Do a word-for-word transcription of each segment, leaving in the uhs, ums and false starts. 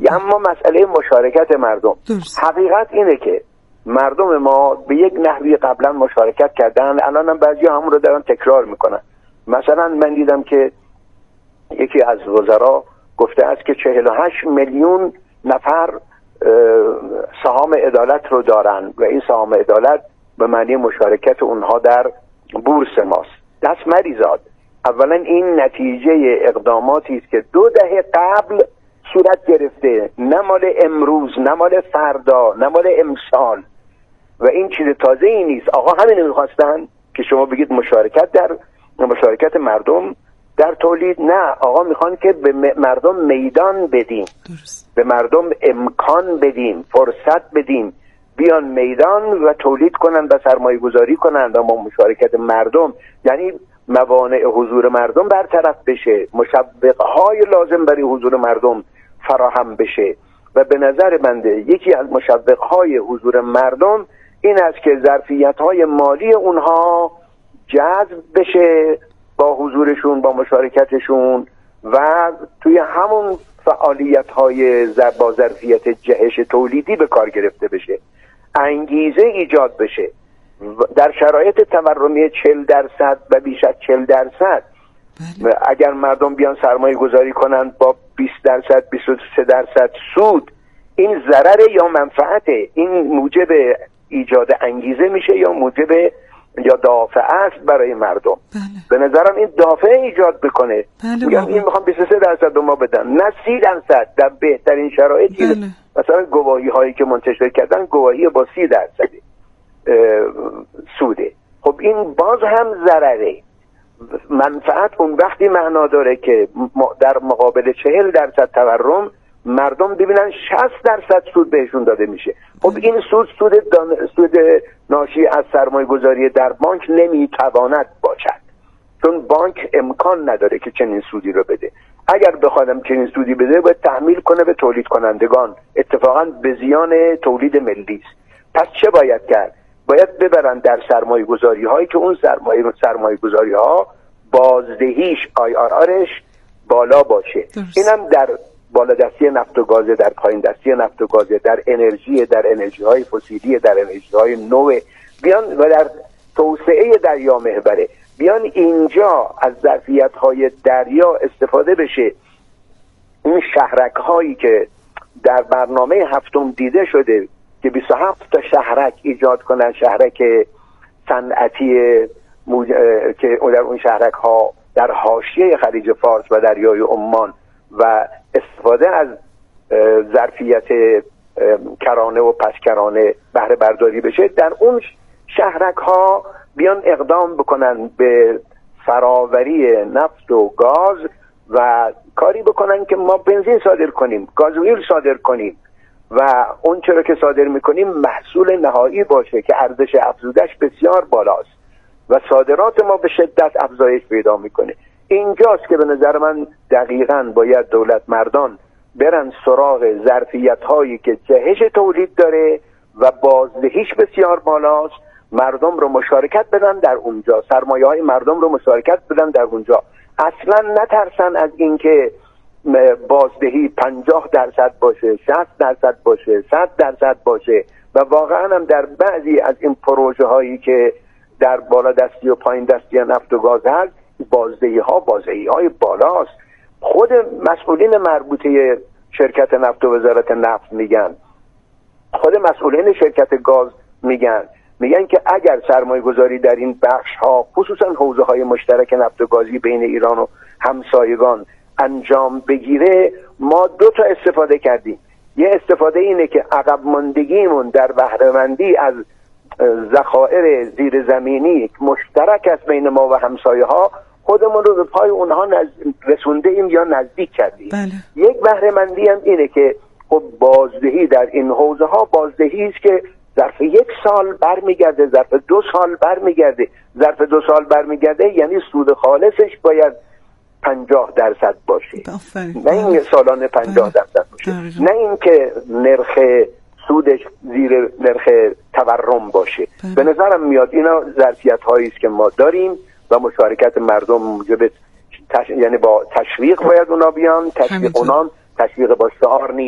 اما مسئله مشارکت مردم درست. حقیقت اینه که مردم ما به یک نحوی قبلا مشارکت کردن، الان هم بعضی همون رو دارن تکرار میکنن. مثلا من دیدم که یکی از وزرا گفته است که چهل و هشت میلیون نفر سهام عدالت رو دارن و این سهام عدالت به معنی مشارکت اونها در بورس ماست. دست مریزاد. اولا این نتیجه اقداماتی است که دو دهه قبل صورت گرفته، نه مال امروز، نه مال فردا، نه مال امسال، و این چیز تازه ای نیست. آقا همین میخواستن که شما بگید مشارکت در مشارکت مردم در تولید، نه آقا میخوان که به مردم میدان بدیم. درست. به مردم امکان بدیم، فرصت بدیم بیان میدان و تولید کنن و سرمایه گذاری کنن و ما مشارکت مردم، یعنی موانع حضور مردم برطرف بشه، مشوقهای لازم برای حضور مردم فراهم بشه. و به نظر بنده یکی از مشوقهای حضور مردم این است که ظرفیت‌های مالی اونها جذب بشه با حضورشون، با مشارکتشون، و توی همون فعالیت‌های با ظرفیت جهش تولیدی به کار گرفته بشه، انگیزه ایجاد بشه. در شرایط تورمی چهل درصد و بیش از چهل درصد بله. اگر مردم بیان سرمایه گذاری کنند با بیست درصد بیست و سه درصد سود، این ضرر یا منفعته؟ این موجب ایجاد انگیزه میشه یا موجب یا دافعه است برای مردم؟ بله. به نظرم این دافعه ایجاد بکنه. بله میگم این میخوام بیست و سه درصد به ما بدن، نه سی درصد در بهترین شرایطی. بله. مثلا گواهی هایی که منتشر کردن گواهی با سی درصد سوده. خب این باز هم ضرره. منفعت اون وقتی معنا داره که در مقابل چهل درصد تورم مردم ببینن شصت درصد سود بهشون داده میشه. خب این سود سود, دان... سود ناشی از سرمایه گذاری در بانک نمیتواند باشد، چون بانک امکان نداره که چنین سودی رو بده. اگر بخوادم چنین سودی بده باید تحمیل کنه به تولید کنندگان، اتفاقا به زیان تولید ملی است. پس چه باید کرد؟ باید ببرن در سرمایه گذاری هایی که اون سرمایه سرمایه گذاری ها بازدهیش آی آر آرش بالا باشه. درست. اینم در بالادستی نفت و گاز، در پایین دستی نفت و گاز، در انرژی، در انرژی های فسیلی، در انرژی های نو، بیان و در توسعه دریا محوره بیان اینجا از ظرفیت های دریا استفاده بشه. این شهرک هایی که در برنامه هفتم دیده شده که بیست و هفت تا شهرک ایجاد کنن، شهرک صنعتی موج... که در اون شهرک ها در حاشیه خلیج فارس و دریای عمان و استفاده از ظرفیت کرانه و پسکرانه بهره برداری بشه، در اون شهرک ها بیان اقدام بکنن به فراوری نفت و گاز و کاری بکنن که ما بنزین صادر کنیم، گازوئیل صادر کنیم و اون چرا که صادر میکنیم محصول نهایی باشه که ارزش افزودش بسیار بالاست و صادرات ما به شدت افزایش پیدا میکنه. اینجاست که به نظر من دقیقاً باید دولت مردان برن سراغ ظرفیت هایی که جهش تولید داره و بازدهیش بسیار بالاست، مردم رو مشارکت بدن در اونجا، سرمایه های مردم رو مشارکت بدن در اونجا. اصلا نترسن از اینکه بازدهی پنجاه درصد باشه، شصت درصد باشه، صد درصد باشه. و واقعا هم در بعضی از این پروژه هایی که در بالا دستی و پایین دستی نفت و گاز هست، بازدهی ها بازدهی های بالاست. خود مسئولین مربوطه شرکت نفت و وزارت نفت میگن، خود مسئولین شرکت گاز میگن میگن که اگر سرمایه گذاری در این بخش ها، خصوصا حوزه های مشترک نفت و گازی بین ایران و همسایگان انجام بگیره، ما دو تا استفاده کردیم. یه استفاده اینه که عقب ماندگیمون در بهره‌مندی از ذخایر زیرزمینی مشترک است بین ما و همسایه ها، خودمون رو به پای اونها نز... رسونده ایم یا نزدیک کردیم. بله. یک بهره‌مندی هم اینه که خب بازدهی در این حوزه ها بازدهی است که ظرف یک سال برمیگرده، ظرف دو سال برمیگرده. ظرف دو سال برمیگرده یعنی سود خالصش باید پنجاه درصد باشه، نه این سالانه پنجاه درصد باشه، نه این که نرخ سودش زیر نرخ تورم باشه. به نظرم میاد اینا ظرفیت هایی است که ما داریم و مشارکت مردم موجب تش... یعنی با تشویق باید اونا بیان. تشویق اونا تشویق با شعار نیست،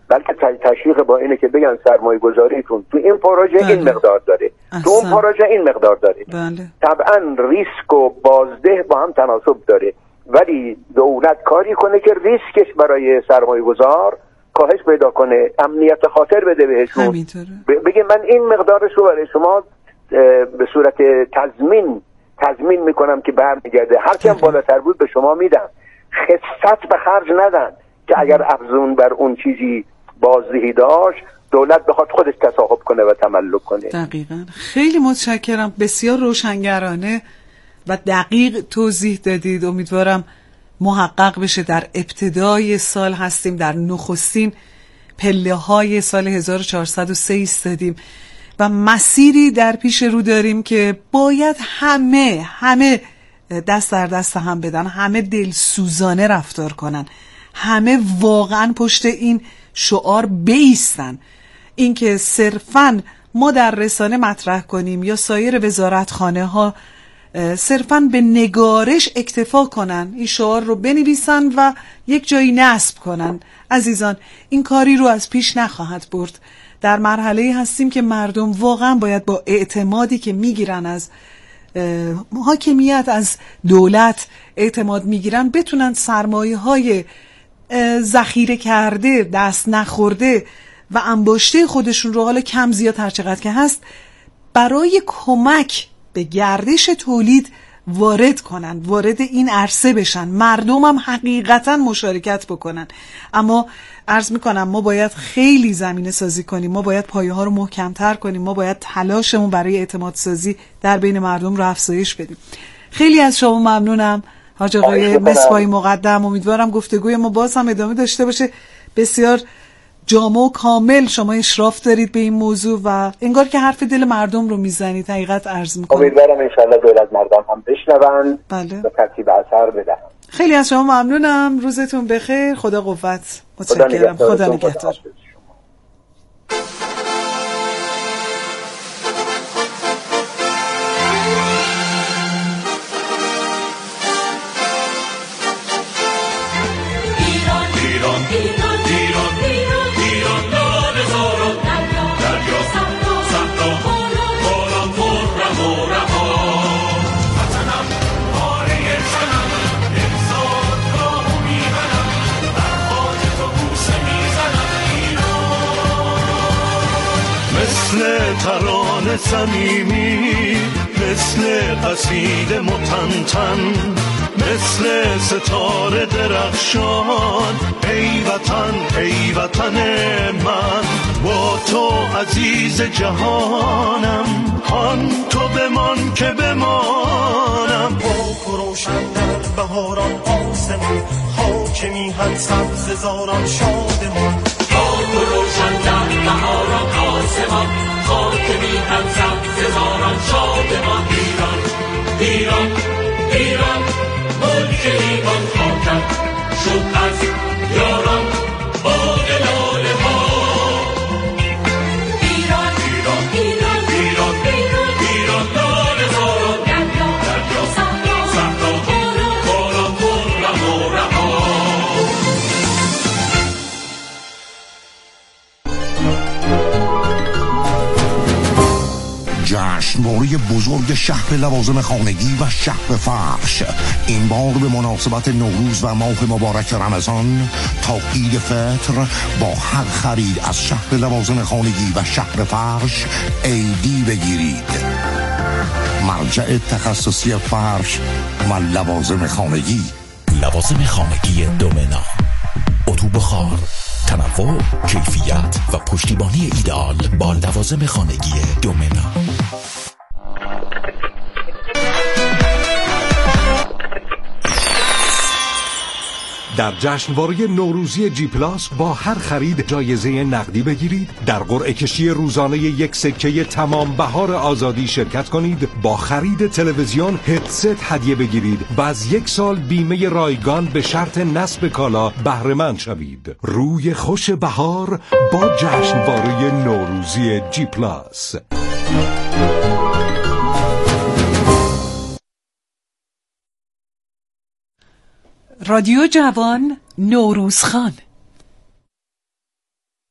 بلکه تشویق با اینه که بگن سرمایه گذاریتون تو این پروژه بله. این مقدار داره احسن. تو اون پروژه این مقدار داره بله. طبعا ریسک و بازده با هم تناسب داره، ولی دولت کاری کنه که ریسکش برای سرمایه گذار کاهش پیدا کنه، امنیت خاطر بده بهشون، بگه من این مقدارش رو برای شما به صورت تضمین تضمین میکنم که برمیگرده، هرچی هم بالاتر بود به شما میدم، خست به خرج ندن که اگر افزون بر اون چیزی بازدهی داشت دولت بخواد خودش تصاحب کنه و تملک کنه. دقیقاً. خیلی متشکرم، بسیار روشنگرانه و دقیق توضیح دادید. امیدوارم محقق بشه. در ابتدای سال هستیم، در نخستین پله های سال هزار و چهارصد و سه ایستادیم و مسیری در پیش رو داریم که باید همه همه دست در دست هم بدن، همه دلسوزانه رفتار کنن، همه واقعا پشت این شعار بایستن. این که صرفاً ما در رسانه مطرح کنیم یا سایر وزارتخانه ها صرفاً به نگارش اکتفا کنن، این شعار رو بنویسن و یک جایی نصب کنن، عزیزان این کاری رو از پیش نخواهد برد. در مرحله‌ای هستیم که مردم واقعا باید با اعتمادی که میگیرن از حاکمیت، از دولت اعتماد میگیرن، بتونن سرمایه های ذخیره کرده، دست نخورده و انباشته خودشون رو، حالا کم زیاد هر چقدر که هست، برای کمک به گردش تولید وارد کنن، وارد این عرصه بشن، مردم هم حقیقتا مشارکت بکنن. اما عرض میکنم ما باید خیلی زمینه سازی کنیم، ما باید پایه ها رو محکمتر کنیم، ما باید تلاشمون برای اعتماد سازی در بین مردم رو افزایش بدیم. خیلی از شما ممنونم حاج آقای مصباحی مقدم. امیدوارم گفتگوی ما باز هم ادامه داشته باشه. بسیار جامع و کامل شما اشراف دارید به این موضوع و انگار که حرف دل مردم رو میزنید. حقیقت عرض میکنم امیدوارم انشالله دولت مردم هم بشنون بله. و ترتیب اثر بدن. خیلی از شما ممنونم. روزتون بخیر. خدا قوت. متشکرم. خدا نگهدار. ترانه صمیمی، مثل قصیده متنتن، مثل ستاره درخشان، ای وطن ای وطن من، با تو عزیز جهانم، آن تو بمان که بمانم. با روشن در بهاران آسمان، خاک میهن سبز زاران شادمان، با روشن در بهاران آسمان، خاک میهن سبز زاران شادمان. ایران ایران ایران ملک ایمان خاکم شد از یاران باغ لاله ها. ایران ایران ایران ایران ایران ایران لاله زاران، دریا دریا صحرا صحرا باران باران خرم و رها. جشنواره بزرگ شهر لوازم خانگی و شهر فرش، این بار به مناسبت نوروز و ماه مبارک رمضان تا عید فطر با هر خرید از شهر لوازم خانگی و شهر فرش ایدی بگیرید. مرجع تخصصی فرش و لوازم خانگی. لوازم خانگی دومنا، اتو بخار، تنوع، کیفیت و پشتیبانی ایدئال با لوازم خانگی دومنا. در جشنواره نوروزی جی پلاس با هر خرید جایزه نقدی بگیرید، در قرعه کشی روزانه یک سکه تمام بهار آزادی شرکت کنید، با خرید تلویزیون هدست هدیه بگیرید و از یک سال بیمه رایگان به شرط نصب کالا بهره مند شوید. روی خوش بهار با جشنواره نوروزی جی پلاس. رادیو جوان، نوروزخان.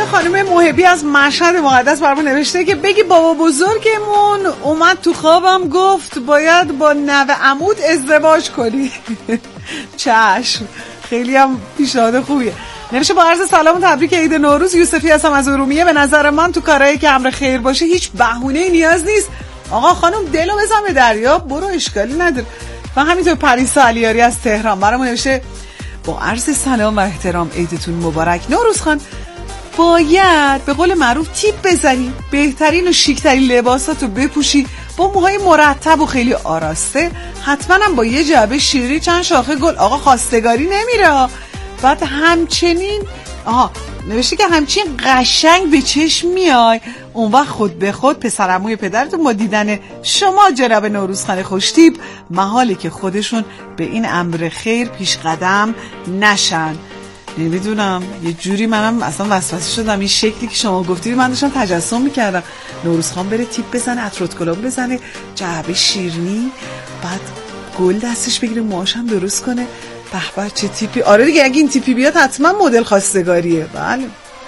خانم محبی از مشهد مقدس برامون نوشته که بگی بابا بزرگمون اومد تو خوابم گفت باید با نوه عمود ازدواج کنی. چشم، خیلی هم پیشنهاد خوبیه. نوشته با عرض سلام و تبریک عید نوروز، یوسفی هستم از ارومیه. به نظر من تو کارهایی که امر خیر باشه هیچ بهونه‌ای نیاز نیست. آقا خانم دلو بزن به دریا، برو، اشکالی نداره. و همینطور پریسا علیاری از تهران برامون نوشته با عرض سلام و احترام عیدتون مبارک. نوروز خان باید به قول معروف تیپ بزنی، بهترین و شیکترین لباساتو بپوشی، با موهای مرتب و خیلی آراسته، حتما هم با یه جعبه شیری چند شاخه گل. آقا خواستگاری نمیره. بعد همچنین آها نوشته که همچنین قشنگ به چشم میای، اون وقت خود به خود پسرعموی پدرتون با دیدن شما جناب نوروزخان خوشتیپ محاله که خودشون به این امر خیر پیش قدم نشن. نمیدونم، یه جوری منم اصلا وسوسه شدم. این شکلی که شما گفتید من داشتم تجسم میکردم نوروزخان بره تیپ بزنه، عطر کلام بزنه، جعبه شیرینی، بعد گل دستش بگیره، موهاشم درست کنه. به به چه تیپی. آره دیگه اگه این تیپی بیاد حتما مدل خواستگاریه. بله.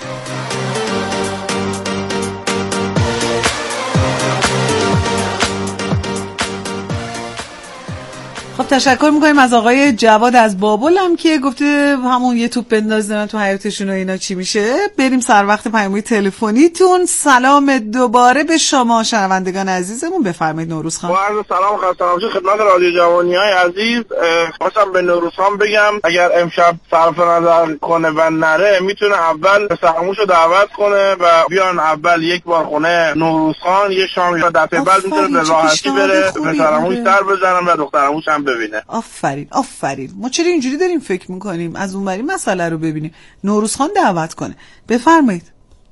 خب تشکر میکنیم از آقای جواد از بابل هم که گفته همون یه توپ بندازن تو حیاتشون و اینا چی میشه. بریم سر وقت پیام‌های تلفنیتون. سلام دوباره به شما شنوندگان عزیزمون، بفرمایید نوروز خان. با عرض سلام خسته نباشید خدمت رادیو جوانی‌های عزیز. خواستم به نوروز خان بگم اگر امشب صرف نظر کنه و نره میتونه اول پسرعموشو دعوت کنه و بیان اول یک بار خونه نوروز خان یه شام یا دفعه بعد میتونه به راحتی بره پسرعموش سر بزنن و دخترعموش هم ببینه. آفرین آفرین. ما چرا اینجوری داریم فکر میکنیم از اونوری مسئله رو ببینیم. نوروز خان دعوت کنه. بفرمایید.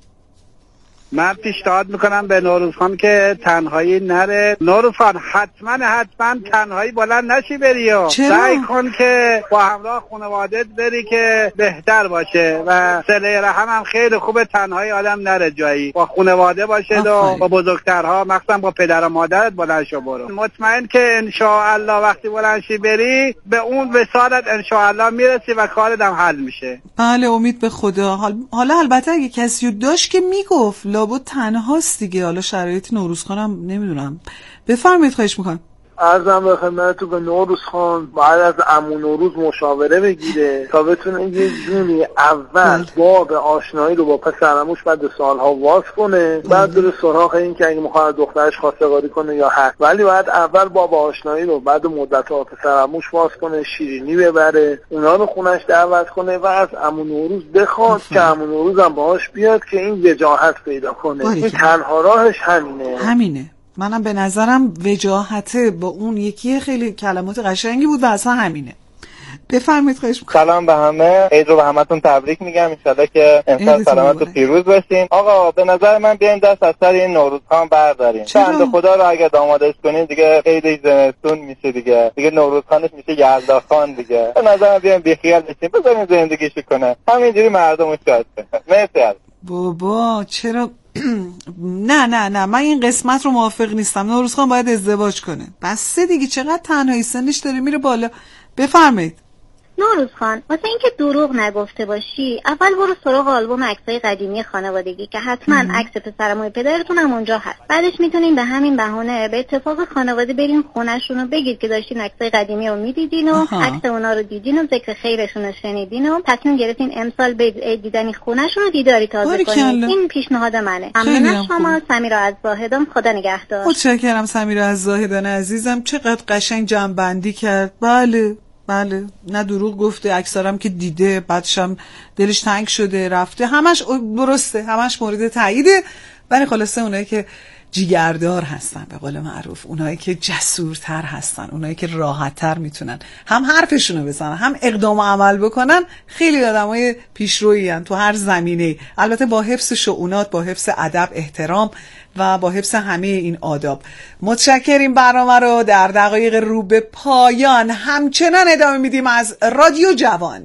من پیشنهاد میکنم به نوروز خان که تنهایی نره. نوروز خان حتما حتما تنهایی بلند نشی بری و سعی کن که با همراه خانوادت بری که بهتر باشه و صله رحم هم خیلی خوبه. تنهایی آدم نره جایی، با خانواده باشه و با بزرگترها، مخصوصا با پدر و مادرت بلند شو برو. مطمئن که ان شاء الله وقتی بلند شی بری به اون وسالت ان شاء الله میرسی و کارت هم حل میشه. بله امید به خدا. حالا البته اگه کسی داشت که میگفت لابد تنهاست دیگه. حالا شرایط نوروز خانم نمیدونم. بفرمایید خواهش میکنم. عرضم به خدمتتون که نوروز خان بعد از عمو نوروز مشاوره بگیره تا بتونه یه جونی اول باب آشنایی رو با پسرعموش بعد سالها واس کنه، بعد بره سراغ این که اگه میخواد دخترش خواستگاری کنه یا هست، ولی بعد اول باب آشنایی رو بعد مدت‌ها پسرعموش واس کنه، شیرینی ببره، اونا رو خونش دعوت کنه و از عمو نوروز بخواد که عمو نوروز هم باهاش بیاد که این وجاهت پیدا کنه. این تنها راهش همینه. همینه. منم به نظرم وجاهته با اون یکی خیلی کلمات قشنگی بود و اصلا همینه. بفرمایید خواهش می‌کنم. سلام به همه، عید رو به همتون تبریک میگم. ان شاءالله که امسال سلامت و پیروز باشین. آقا به نظر من بیایم دست از سر این نوروز خان برداریم. بنده خدا رو اگه دامادش کنین دیگه قید زمستون میشه دیگه. دیگه نوروز خانش میشه یلدا خان دیگه. به نظر من بیایم بیخیال بشیم، بذاریم زندگیشو کنه. همینجوری مردمو شاد کنه. مرسی. بابا چرا نه نه نه من این قسمت رو موافق نیستم. نوروز خان باید ازدواج کنه. بس دیگه چقدر تنهایی سنش داره میره بالا. بفرمایید. نوروز خان واسه اینکه دروغ نگفته باشی اول برو سراغ آلبوم عکسای قدیمی خانوادگی که حتما عکس پسرعموی پدرتون هم اونجا هست. بعدش میتونین به همین بهونه به اتفاق خانواده برین خونه‌شون و بگید که داشتین عکسای قدیمی رو میدیدین و عکس اونا رو دیدین و ذکر خیرشون رو شنیدین و تصمیم گرفتین امسال به دیدن خونه‌شون رو دیداری تازه کنین. این پیشنهاد منه. ممنون شما. سمیرا از زاهدان. خدا نگهدار. متشکرم سمیرا از زاهدان عزیزم. چقدر قشنگ جمع‌بندی کرد. بله بله، نه دروغ گفته، اکثرم که دیده، بعدشم دلش تنگ شده رفته، همش درسته، همش مورد تاییده. ولی خلاصه اونایی که جیگردار هستن به قول معروف، اونایی که جسورتر هستن، اونایی که راحتتر میتونن هم حرفشونو بزنن هم اقدام و عمل بکنن، خیلی آدمای پیشرویی ان تو هر زمینه، البته با حفظ شؤونات، با حفظ ادب، احترام و با حفظ همه این آداب. متشکریم. برنامه رو در دقایق رو به پایان همچنان ادامه میدیم از رادیو جوان.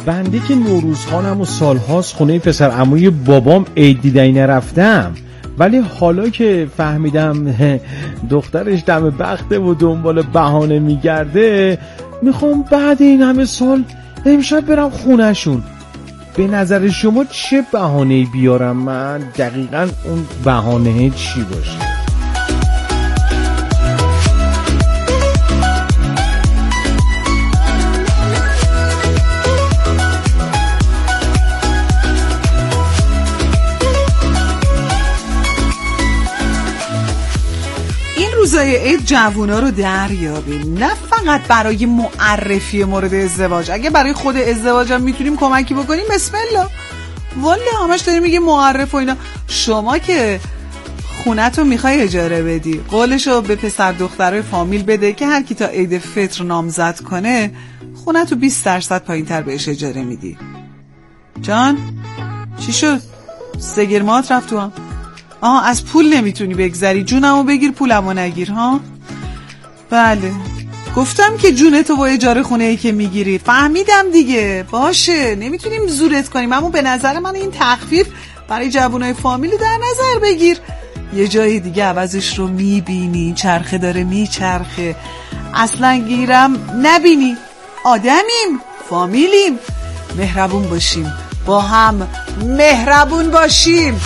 بنده که نوروزخانم و سالهاست خونه پسر عموی بابام عید دیدنی نرفتم، ولی حالا که فهمیدم دخترش دم بخته و دنبال بهانه میگرده، میخوام بعد این همه سال امشب برم خونهشون. به نظر شما چه بهانه‌ای بیارم من؟ دقیقاً اون بهانه چی باشه؟ روزای عید جوونا رو دریابیم، نه فقط برای معرفی مورد ازدواج. اگه برای خود ازدواجم میتونیم کمکی بکنیم بسم الله. والا همش داریم میگه معرف و اینا. شما که خونتو میخوای اجاره بدی، قولشو به پسر دخترای فامیل بده که هر کی تا عید فطر نامزد کنه خونتو بیست درصد پایین تر بهش اجاره میدی. جان چی شد؟ سگرمات رفت تو هم؟ آها از پول نمیتونی بگذری؟ جونمو بگیر پولمو نگیر ها. بله گفتم که جونتو با اجاره خونه ای که میگیری. فهمیدم دیگه، باشه نمیتونیم زورت کنیم، اما به نظر من این تخفیف برای جوانای فامیلی در نظر بگیر. یه جای دیگه عوضش رو میبینی چرخه داره میچرخه، اصلا گیرم نبینی. آدمیم، فامیلیم، مهربون باشیم، با هم مهربون باشیم.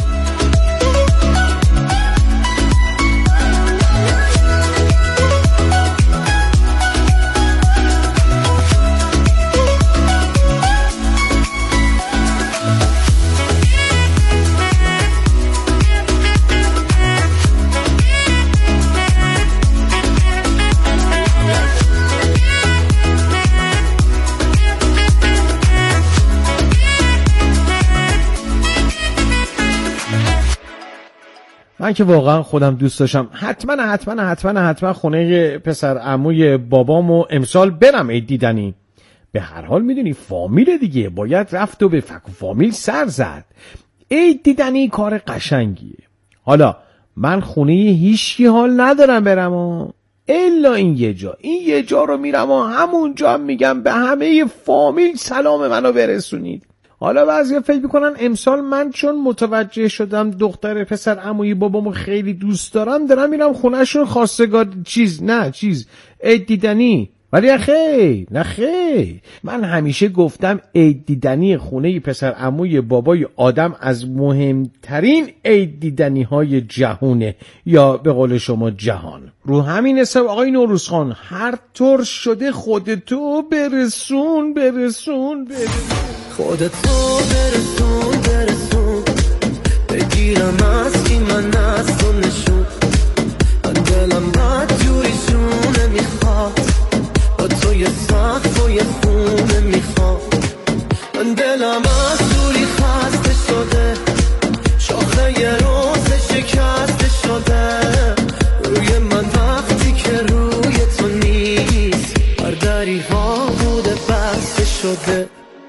من که واقعا خودم دوست داشتم حتما حتما حتما حتما خونه پسر عموی بابامو امسال برم عید دیدنی. به هر حال میدونی فامیل دیگه، باید رفت و به فک و فامیل سر زد. عید دیدنی کار قشنگیه. حالا من خونه هیچکی حال ندارم برم و الا این یه جا این یه جا رو میرم و همونجا هم میگم به همه فامیل سلام منو برسونید. حالا بعضی فکر میکنن امسال من چون متوجه شدم دختر پسر عموی بابامو خیلی دوست دارم دارم میرم خونهشون خواستگار چیز نه چیز عید دیدنی. ولی خیر نه خیر، من همیشه گفتم عید دیدنی خونه پسر عموی بابای آدم از مهمترین عید دیدنی های جهونه، یا به قول شما جهان. رو همین حساب آقای نوروزخان هر طور شده خودتو برسون برسون برسون خودتو برسون برسون بگیرم از این من از تو نشون. من دلم بد جوری جونه میخواد با توی سقف و یه خونه میخواد. من دلم از دوری خسته شده، شاخه یه روز شکسته شده. روی من وقتی که روی تو نیست بر دری ها بوده بسته شده.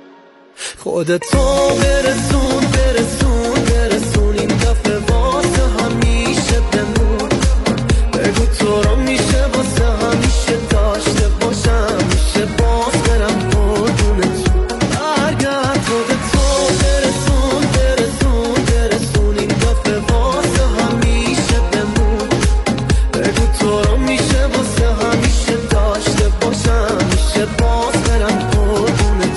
خودتو برسون برسون برسون این دفعه واسه همیشه بمون. بگو تو رو میشه واسه همیشه داشته باشم، میشه باز برم قربونت. برگرد خودتو برسون برسون برسون این دفعه واسه همیشه بمون. بگو تو رو میشه واسه همیشه داشته باشم، میشه باز برم قربونت.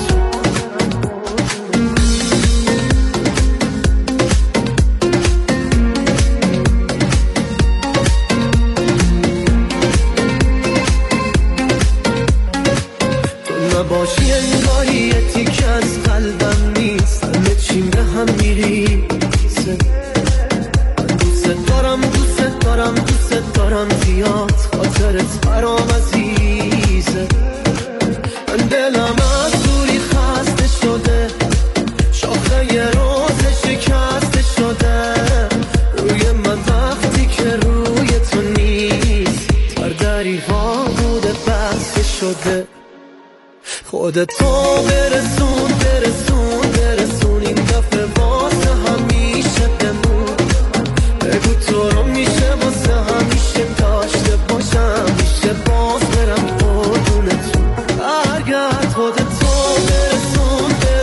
باشی انگاری یه تیک از قلبم نیست، همه چیم به هم میریزه. من دوست دارم دوست دارم دوست دارم زیاد، خاطرت برام عزیزه. من دلم از دوری خسته شده، شاخه یه روز شکسته شده. روی من وقتی که روی تو نیست بر دری ها بوده بسته شده. خودتو برسون برسون برسون این دفعه واسه همیشه بمون. بگو تو رو میشه واسه همیشه داشته باشم، میشه باز برم قربونت. برگرد خودتو برسون برسون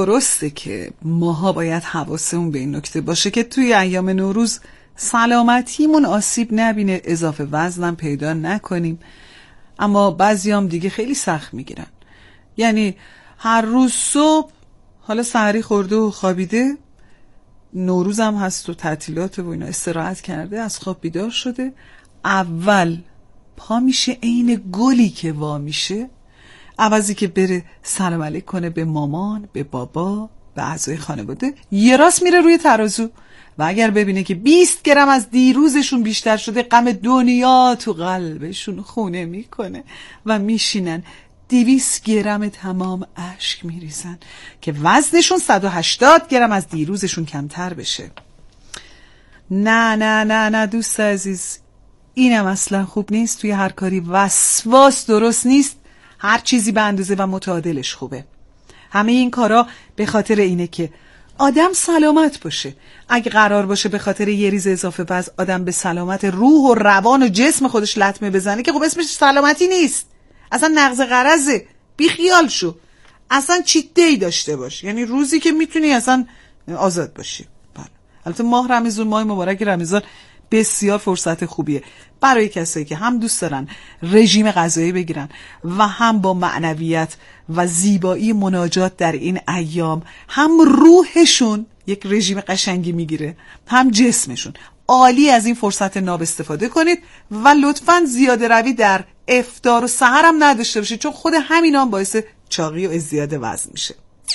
درسته که ماها باید حواسمون به این نکته باشه که توی ایام نوروز سلامتیمون آسیب نبینه، اضافه وزنم پیدا نکنیم. اما بعضیام دیگه خیلی سخت میگیرن، یعنی هر روز صبح حالا سحری خورده و خوابیده، نوروز هم هست و تعطیلات و اینا، استراحت کرده، از خواب بیدار شده، اول پا میشه عین گلی که وا میشه، عوضی که بره سلام علیک کنه به مامان، به بابا، به اعضای خانواده، یه راست میره روی ترازو و اگر ببینه که بیست گرم از دیروزشون بیشتر شده، غم دنیا تو قلبشون خونه میکنه و میشینن دویست گرم تمام اشک میریزن که وزنشون صد و هشتاد گرم از دیروزشون کمتر بشه. نه نه نه نه دوست عزیز، اینم اصلا خوب نیست. توی هر کاری وسواس درست نیست، هر چیزی به اندازه و متعادلش خوبه. همه این کارا به خاطر اینه که آدم سلامت باشه. اگه قرار باشه به خاطر یه ریز اضافه وزن آدم به سلامت روح و روان و جسم خودش لطمه بزنه که خب اسمش سلامتی نیست، اصلا نقض غرضه. بی خیال شو، اصلا چیت دی داشته باش، یعنی روزی که میتونی اصلا آزاد باشی. بله. البته ماه رمضان، ماه مبارک رمضان بسیار فرصت خوبیه برای کسایی که هم دوست دارن رژیم غذایی بگیرن و هم با معنویت و زیبایی مناجات در این ایام هم روحشون یک رژیم قشنگی میگیره هم جسمشون. عالی از این فرصت ناب استفاده کنید و لطفاً زیاده روی در افطار و سحر هم نداشته باشید، چون خود همین هم باعث چاقی و ازدیاد وزن میشه.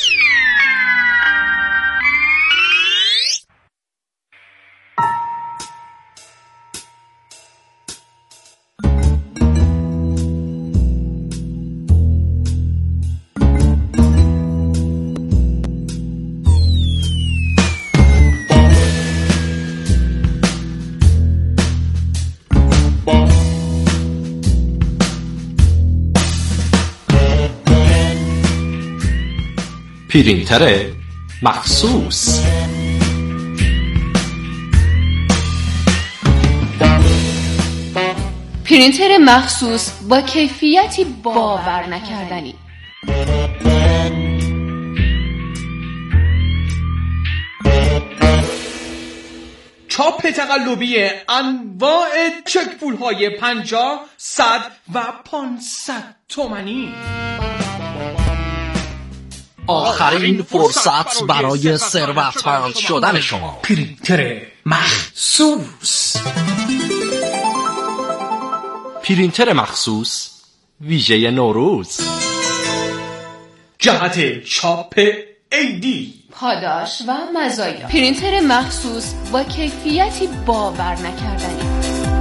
پرینتر مخصوص. پرینتر مخصوص با کیفیتی باور نکردنی. چاپ تقلبی انواع چک پول های پنجاه، صد و پانصد تومانی. آخرین فرصت برای ثروتمند شدن شما. پرینتر مخصوص. پرینتر مخصوص ویژه نوروز. جهت چاپ ایدی، پاداش و مزایا. پرینتر مخصوص با کیفیتی باور نکردنی.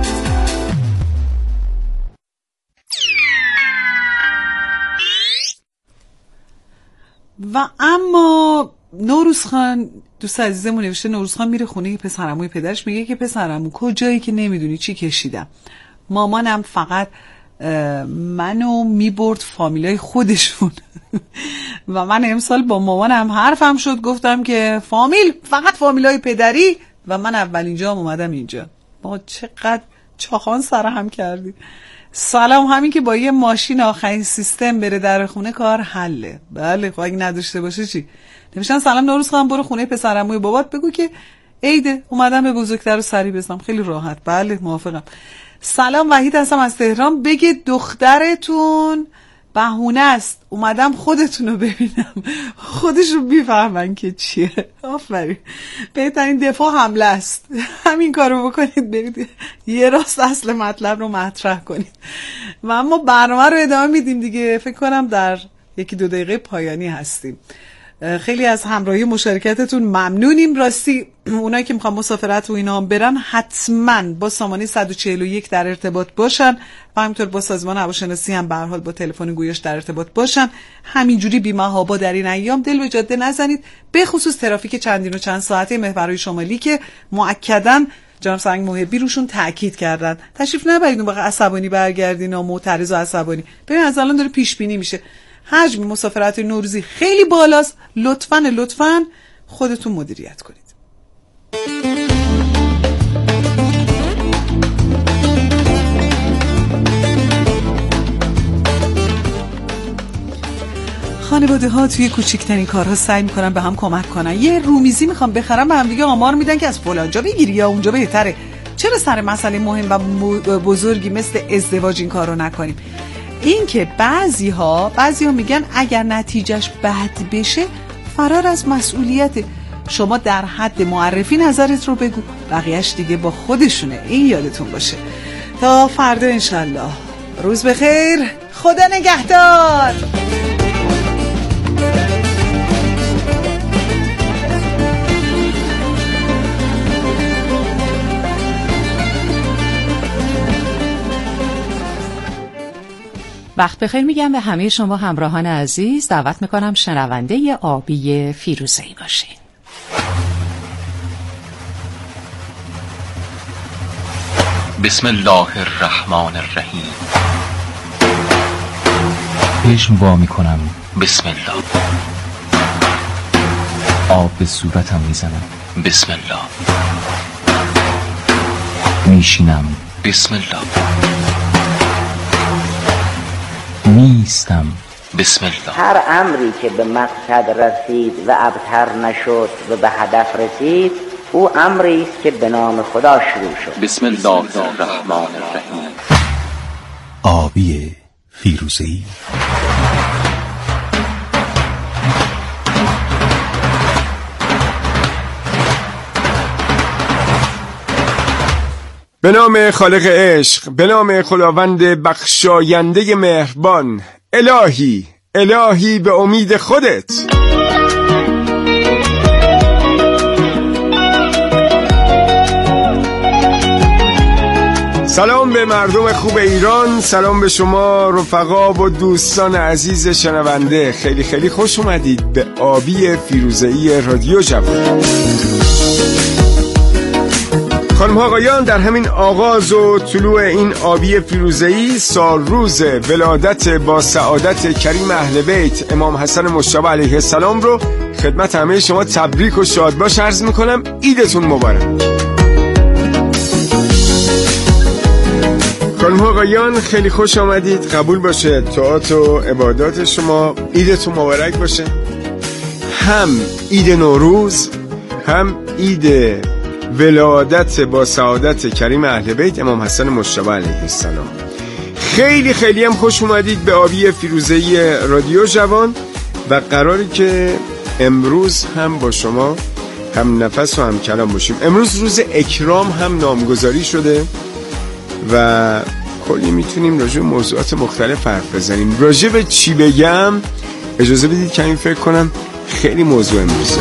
و اما نوروز خان، دوست عزیزمون نوشته نوروز خان میره خونه پسرعموی پدرش، میگه که پسرعمو کجایی که نمیدونی چی کشیدم. مامانم فقط منو میبرد فامیلای خودشون و من امسال با مامانم حرفم شد، گفتم که فامیل فقط فامیلای پدری و من اول اینجا هم اومدم اینجا. ما چقدر چاخان سر هم کردیم. سلام، همین که با یه ماشین آخرین سیستم بره در خونه کار حله. بله خب اگه نداشته باشه چی؟ نمیشن سلام نوروز خانم برو خونه پسرعموی بابات بگو که عیده، اومدم به بزرگتر رو سری بزنم. خیلی راحت. بله موافقم. سلام، وحید هستم از تهران. بگه دخترتون بهونه است، اومدم خودتون رو ببینم، خودشون بیفهمن که چیه. آفرین، بهترین دفاع حمله است. همین کارو بکنید، برید یه راست اصل مطلب رو مطرح کنید. و اما برنامه رو ادامه میدیم دیگه. فکر کنم در یکی دو دقیقه پایانی هستیم. خیلی از همراهی مشارکتتون ممنونیم. راستی اونایی که میخوان مسافرت و اینا هم برن حتما با سامانه صد و چهل و یک در ارتباط باشن و همینطور با سازمان هواشناسی هم به هر حال با تلفن گویش در ارتباط باشن. همینجوری بی‌محابا در این ایام دل به جاده نزنید، به خصوص ترافیک چندین و چند ساعته محورهای شمالی که مؤکداً جناب سنگ محبی روشون تاکید کردن. تشریف نبرید اون وقت عصبانی برگردین و معترض و عصبانی. ببین از الان داره پیش بینی میشه حجم مسافرت نوروزی خیلی بالاست. لطفاً لطفاً خودتون مدیریت کنید. خانواده ها توی کوچکترین کارها سعی میکنن به هم کمک کنن. یه رومیزی میخوام بخرم به هم دیگه آمار میدن که از فلانجا بگیری یا اونجا بهتره. چرا سر مسئله مهم و بزرگی مثل ازدواج این کارو نکنیم؟ این که بعضی ها بعضی ها میگن اگر نتیجهش بد بشه فرار از مسئولیت. شما در حد معرفی نظرت رو بگو، بقیهش دیگه با خودشونه. این یادتون باشه. تا فردا انشالله. روز بخیر، خدا نگهدار. وقت بخیر میگم به همه شما همراهان عزیز. دعوت میکنم شنونده آبی فیروزه‌ای باشین. بسم الله الرحمن الرحیم. چشم وا میکنم، بسم الله. آب به صورتم میزنم، بسم الله. میشینم، بسم الله. نیستم، بسم الله. هر امری که به مقصد رسید و ابتر نشد و به هدف رسید، او امری است که به نام خدا شروع شد. بسم الله الرحمن الرحیم. آبی فیروزه‌ای. به نام خالق عشق، به نام خداوند بخشاینده مهربان. الهی الهی به امید خودت. سلام به مردم خوب ایران، سلام به شما رفقا و دوستان عزیز شنونده. خیلی خیلی خوش اومدید به آبی فیروزه‌ای رادیو جوان. خانم ها آقایان، در همین آغاز و طلوع این آبی فیروزه‌ای سال روز ولادت با سعادت کریم اهل بیت امام حسن مجتبی علیه السلام رو خدمت همه شما تبریک و شادباش عرض میکنم. عیدتون مبارک. خانم ها آقایان خیلی خوش آمدید. قبول باشه طاعات و عبادات شما. عیدتون مبارک باشه. هم عید نوروز، هم عید ولادت با سعادت کریم اهل بیت امام حسن مجتبی علیه السلام. خیلی خیلی هم خوش اومدید به آبی فیروزه‌ای رادیو جوان و قراری که امروز هم با شما هم نفس و هم کلام باشیم. امروز روز اکرام هم نامگذاری شده و کلی میتونیم راجع به موضوعات مختلف حرف بزنیم. راجع به چی بگم اجازه بدید کمی فکر کنم. خیلی موضوع امروزه.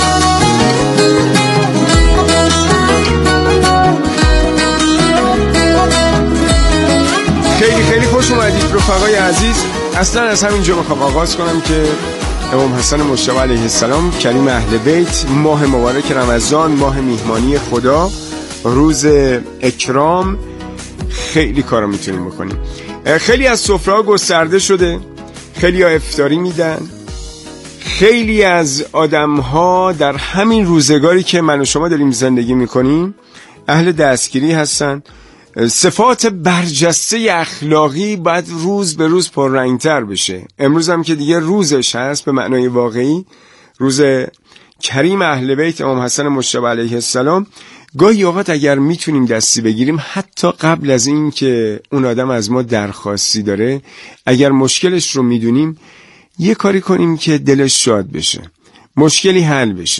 خیلی خیلی خوش اومدید رفقای عزیز. اصلا از همینجا میخوام آغاز کنم که امام حسن مجتبی علیه السلام کریم اهل بیت، ماه مبارک رمضان، ماه میهمانی خدا، روز اکرام، خیلی کارا میتونیم بکنیم. خیلی از سفره‌ها گسترده شده، خیلی ها افطاری میدن، خیلی از آدم‌ها در همین روزگاری که من و شما داریم زندگی میکنیم اهل دستگیری هستن. صفات برجسته اخلاقی باید روز به روز پررنگتر بشه. امروز هم که دیگه روزش هست به معنای واقعی، روز کریم اهل بیت امام حسن مجتبی علیه السلام. گاهی اوقات اگر میتونیم دستی بگیریم حتی قبل از این که اون آدم از ما درخواستی داره، اگر مشکلش رو میدونیم یه کاری کنیم که دلش شاد بشه، مشکلی حل بشه.